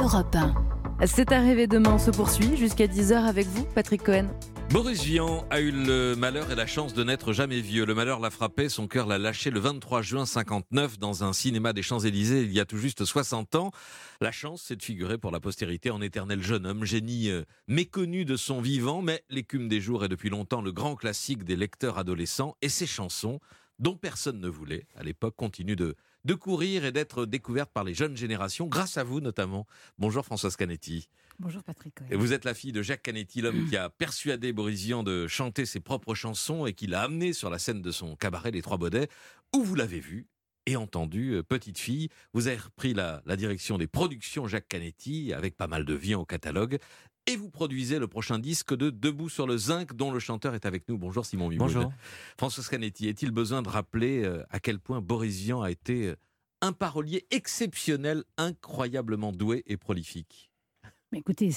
Europe 1. C'est arrivé demain, on se poursuit jusqu'à 10h avec vous, Patrick Cohen. Boris Vian a eu le malheur et la chance de n'être jamais vieux. Le malheur l'a frappé, son cœur l'a lâché le 23 juin 59 dans un cinéma des Champs-Élysées il y a tout juste 60 ans. La chance, c'est de figurer pour la postérité en éternel jeune homme, génie méconnu de son vivant, mais l'écume des jours est depuis longtemps le grand classique des lecteurs adolescents et ses chansons, dont personne ne voulait à l'époque, continuent de courir et d'être découvertes par les jeunes générations, grâce à vous notamment. Bonjour Françoise Canetti. Bonjour Patrick Cohen. Et vous êtes la fille de Jacques Canetti, l'homme qui a persuadé Boris Vian de chanter ses propres chansons et qui l'a amené sur la scène de son cabaret Les Trois Baudets, où vous l'avez vu et entendu, petite fille. Vous avez repris la direction des productions Jacques Canetti, avec pas mal de Vian au catalogue. Et vous produisez le prochain disque de Debout sur le zinc, dont le chanteur est avec nous. Bonjour Simon Mimoun. Bonjour. Françoise Canetti, est-il besoin de rappeler à quel point Boris Vian a été un parolier exceptionnel, incroyablement doué et prolifique? Mais écoutez,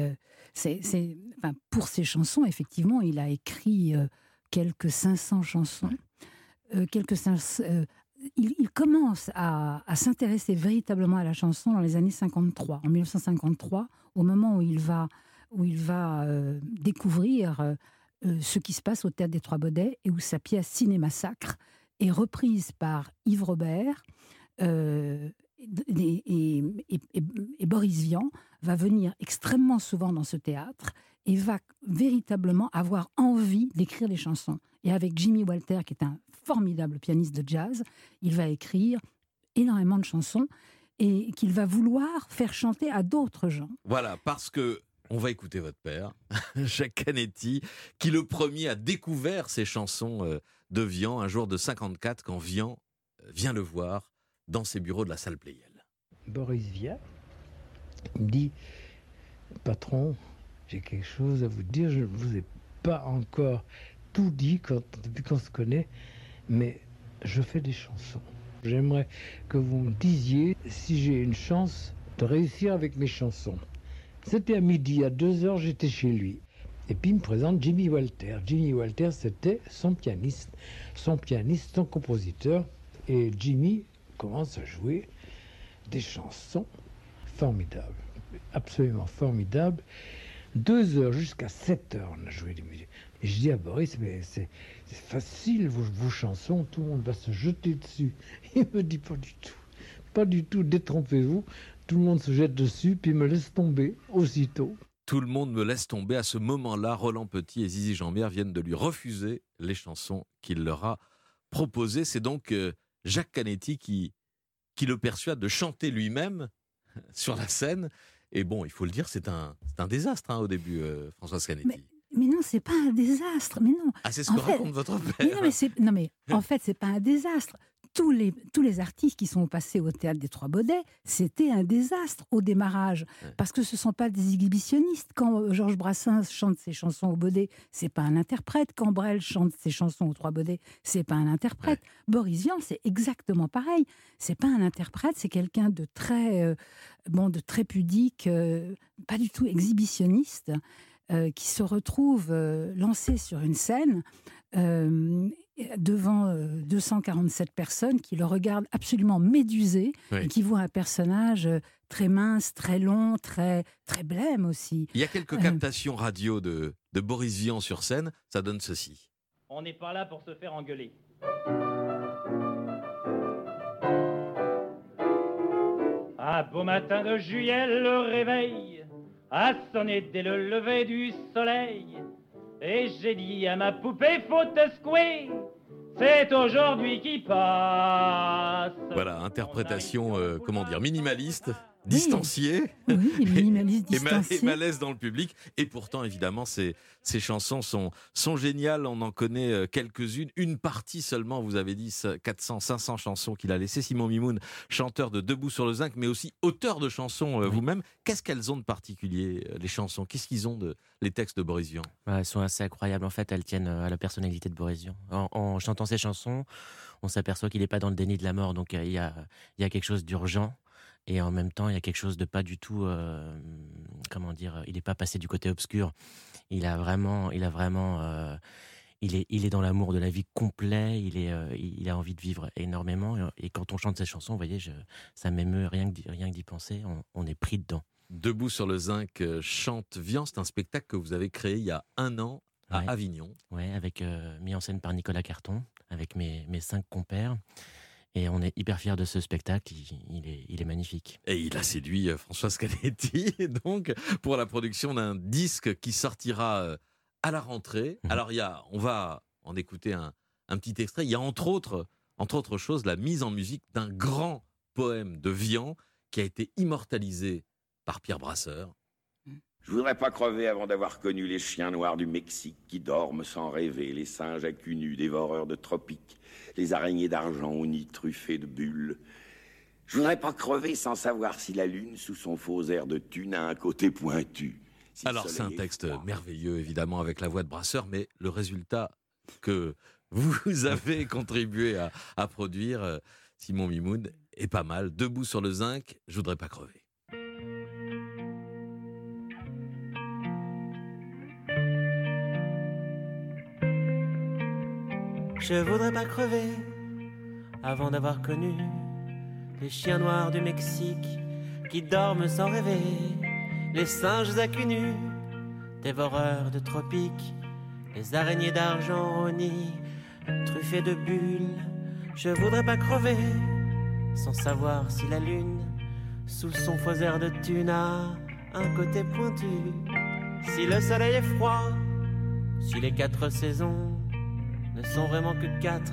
pour ses chansons, effectivement, il a écrit quelques 500 chansons. Il commence à s'intéresser véritablement à la chanson dans les années 53, en 1953, au moment où il va découvrir ce qui se passe au Théâtre des Trois Baudets et où sa pièce Cinéma Sacre est reprise par Yves Robert. Et Boris Vian va venir extrêmement souvent dans ce théâtre et va véritablement avoir envie d'écrire des chansons. Et avec Jimmy Walter, qui est un formidable pianiste de jazz, il va écrire énormément de chansons et qu'il va vouloir faire chanter à d'autres gens. Voilà, parce que on va écouter votre père, Jacques Canetti, qui le premier a découvert ces chansons de Vian un jour de 54, quand Vian vient le voir dans ses bureaux de la salle Pleyel. Boris Vian me dit: patron, j'ai quelque chose à vous dire, je ne vous ai pas encore tout dit depuis qu'on se connaît, mais je fais des chansons. J'aimerais que vous me disiez si j'ai une chance de réussir avec mes chansons. C'était à midi, à 2h, j'étais chez lui. Et puis il me présente Jimmy Walter. Jimmy Walter, c'était son pianiste, son compositeur. Et Jimmy commence à jouer des chansons formidables, absolument formidables. 2h jusqu'à 7h, on a joué des musiques. Et je dis à Boris: mais c'est facile, vos chansons, tout le monde va se jeter dessus. Il me dit: pas du tout, détrompez-vous. Tout le monde se jette dessus, puis me laisse tomber aussitôt. Tout le monde me laisse tomber. À ce moment-là, Roland Petit et Zizi Jeanmaire viennent de lui refuser les chansons qu'il leur a proposées. C'est donc Jacques Canetti qui le persuade de chanter lui-même sur la scène. Et bon, il faut le dire, c'est un désastre au début, Françoise Canetti. Mais non, c'est pas un désastre. Mais non. Ah, c'est ce que raconte votre père. Mais en fait, c'est pas un désastre. Tous les artistes qui sont passés au Théâtre des Trois Baudets, c'était un désastre au démarrage, parce que ce ne sont pas des exhibitionnistes. Quand Georges Brassens chante ses chansons au Baudet, c'est pas un interprète. Quand Brel chante ses chansons aux Trois Baudets, c'est pas un interprète. Boris Vian, c'est exactement pareil. C'est pas un interprète, c'est quelqu'un de très pudique, pas du tout exhibitionniste, qui se retrouve lancé sur une scène devant 247 personnes qui le regardent absolument médusé, et qui voient un personnage très mince, très long, très, très blême aussi. Il y a quelques captations radio de Boris Vian sur scène, ça donne ceci. On n'est pas là pour se faire engueuler. Un beau matin de juillet, le réveil a sonné dès le lever du soleil. Et j'ai dit à ma poupée: faut te secouer, c'est aujourd'hui qui passe. Voilà, interprétation, minimaliste, distanciée. Oui, minimaliste, distancié. Et malaise dans le public. Et pourtant, évidemment, ces chansons sont géniales. On en connaît quelques-unes. Une partie seulement, vous avez dit 400, 500 chansons qu'il a laissées. Simon Mimoun, chanteur de Debout sur le zinc, mais aussi auteur de chansons vous-même. Qu'est-ce qu'elles ont de particulier, les chansons? Qu'est-ce qu'ils ont les textes de Boris Vian? Elles sont assez incroyables. En fait, elles tiennent à la personnalité de Boris Vian. En chantant ses chansons, on s'aperçoit qu'il n'est pas dans le déni de la mort. Donc, il y a quelque chose d'urgent. Et en même temps, il y a quelque chose de pas du tout, il n'est pas passé du côté obscur. Il est dans l'amour de la vie complet. Il a envie de vivre énormément. Et quand on chante ses chansons, vous voyez, ça m'émeut rien que d'y penser. On est pris dedans. Debout sur le zinc chante Vian, c'est un spectacle que vous avez créé il y a 1 an à Avignon. Oui, avec mis en scène par Nicolas Carton, avec mes 5 compères. Et on est hyper fiers de ce spectacle, il est magnifique. Et il a séduit Françoise Canetti, donc, pour la production d'un disque qui sortira à la rentrée. Alors, on va en écouter un petit extrait. Il y a entre autres choses, la mise en musique d'un grand poème de Vian qui a été immortalisé par Pierre Brasseur. Je voudrais pas crever avant d'avoir connu les chiens noirs du Mexique qui dorment sans rêver, les singes à cul nu dévoreurs de tropiques, les araignées d'argent au nid truffé de bulles. Je voudrais pas crever sans savoir si la lune, sous son faux air de thune, a un côté pointu. Si alors c'est un texte merveilleux, évidemment, avec la voix de Brasseur, mais le résultat que vous avez contribué à produire, Simon Mimoun, est pas mal. Debout sur le zinc, je voudrais pas crever. Je voudrais pas crever avant d'avoir connu les chiens noirs du Mexique qui dorment sans rêver, les singes à cul nu, dévoreurs de tropiques, les araignées d'argent au nid, truffées de bulles. Je voudrais pas crever sans savoir si la lune, sous son faux air de thune, a un côté pointu, si le soleil est froid, si les 4 saisons ne sont vraiment que 4,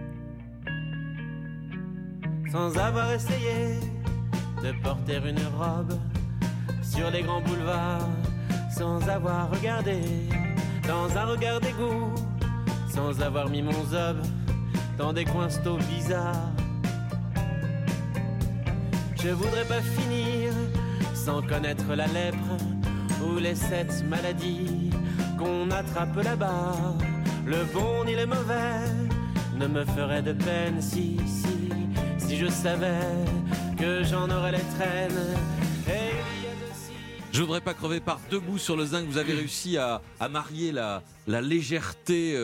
sans avoir essayé de porter une robe sur les grands boulevards, sans avoir regardé dans un regard d'égout, sans avoir mis mon zob dans des coins stos bizarres. Je voudrais pas finir sans connaître la lèpre ou les 7 maladies qu'on attrape là-bas. Le bon ni le mauvais ne me ferait de peine si je savais que j'en aurais les traînes. Je voudrais pas crever par Debout sur le zinc. Vous avez réussi à marier la légèreté,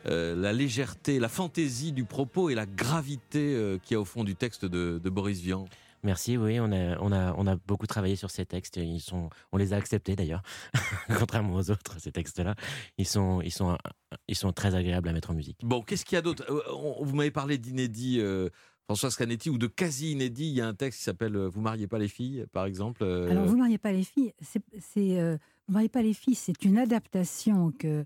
la fantaisie du propos et la gravité qu'il y a au fond du texte de Boris Vian. Merci, oui, on a beaucoup travaillé sur ces textes. On les a acceptés d'ailleurs, contrairement aux autres. Ces textes-là, ils sont très agréables à mettre en musique. Bon, qu'est-ce qu'il y a d'autre ? Vous m'avez parlé d'inédit, Françoise Canetti, ou de quasi inédit. Il y a un texte qui s'appelle Vous mariez pas les filles, par exemple. Alors, Vous mariez pas les filles, Vous mariez pas les filles, c'est une adaptation que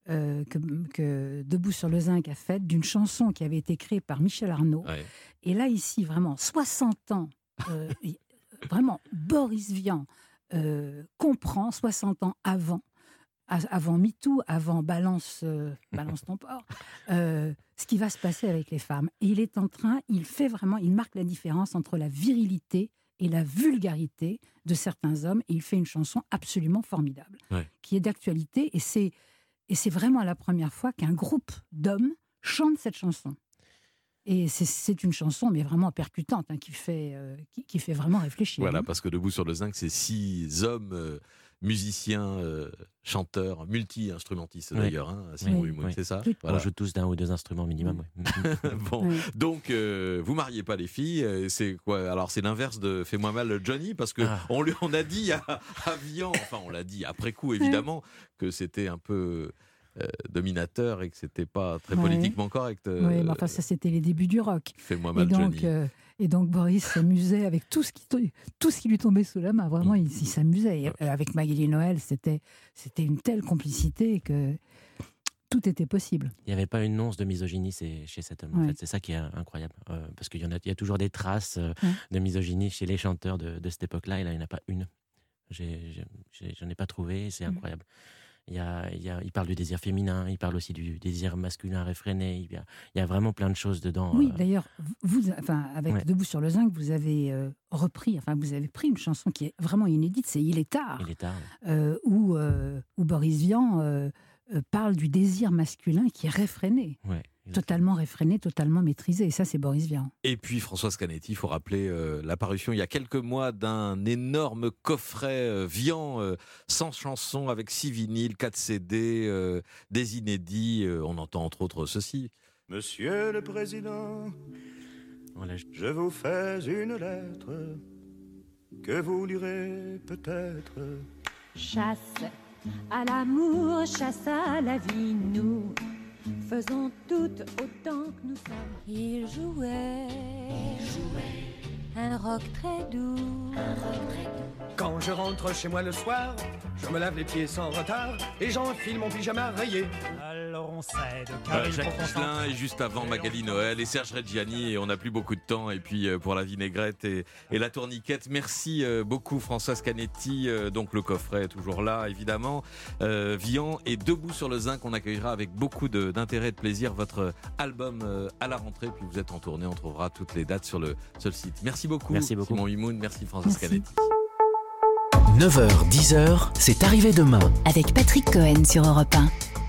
Debout sur le zinc a faite d'une chanson qui avait été créée par Michel Arnaud. Ouais. Et là, ici, vraiment, 60 ans, vraiment, Boris Vian comprend 60 ans avant MeToo, avant Balance ton porc, ce qui va se passer avec les femmes. Et il marque la différence entre la virilité et la vulgarité de certains hommes. Et il fait une chanson absolument formidable, qui est d'actualité. Et c'est vraiment la première fois qu'un groupe d'hommes chante cette chanson. Et c'est une chanson, mais vraiment percutante, qui fait vraiment réfléchir. Voilà, parce que Debout sur le zinc, c'est 6 hommes musiciens, chanteurs, multi-instrumentistes d'ailleurs, Simon Humoun, c'est ça ? On joue tous d'un ou 2 instruments minimum. Bon, donc Vous mariez pas les filles, c'est quoi ? Alors c'est l'inverse de Fais-moi mal Johnny, parce que on a dit à Vian, enfin on l'a dit après coup évidemment, que c'était un peu dominateur et que c'était pas très politiquement correct. Oui, mais enfin ça c'était les débuts du rock. Fais-moi mal Johnny. Et donc Boris s'amusait avec tout ce qui lui tombait sous la main. Vraiment, il s'amusait. Et avec Magali Noël, c'était une telle complicité que tout était possible. Il n'y avait pas une once de misogynie chez cet homme. En fait. C'est ça qui est incroyable. Parce qu'il y a toujours des traces de misogynie chez les chanteurs de cette époque-là. Et là, il n'y en a pas une. J'en ai pas trouvé. C'est incroyable. Il parle du désir féminin, il parle aussi du désir masculin réfréné. Il y a vraiment plein de choses dedans. Oui, d'ailleurs, avec Debout sur le zinc, vous avez pris une chanson qui est vraiment inédite, c'est Il est tard. Il est tard. Où Boris Vian parle du désir masculin qui est réfréné. Ouais. Totalement réfréné, totalement maîtrisé. Et ça, c'est Boris Vian. Et puis Françoise Canetti, il faut rappeler l'apparition il y a quelques mois d'un énorme coffret Vian, 100 chansons avec 6 vinyles, 4 CD, des inédits. On entend entre autres ceci. Monsieur le Président, je vous fais une lettre que vous lirez peut-être. Chasse à l'amour, chasse à la vie, nous faisons toutes autant que nous sommes. Il jouait un rock très doux. Quand je rentre chez moi le soir, je me lave les pieds sans retard et j'enfile mon pyjama rayé. Alors on s'aide. Jacques Michelin et juste avant Magali Noël et Serge Reggiani, et on n'a plus beaucoup de temps. Et puis pour la vinaigrette et la tourniquette, merci beaucoup Françoise Canetti. Donc le coffret est toujours là évidemment. Vian et Debout sur le zinc, on accueillera avec beaucoup d'intérêt et de plaisir votre album à la rentrée. Puis vous êtes en tournée, on trouvera toutes les dates sur le site. Merci beaucoup Simon Humoun, merci Françoise Canetti. 9h, 10h, c'est arrivé demain. Avec Patrick Cohen sur Europe 1.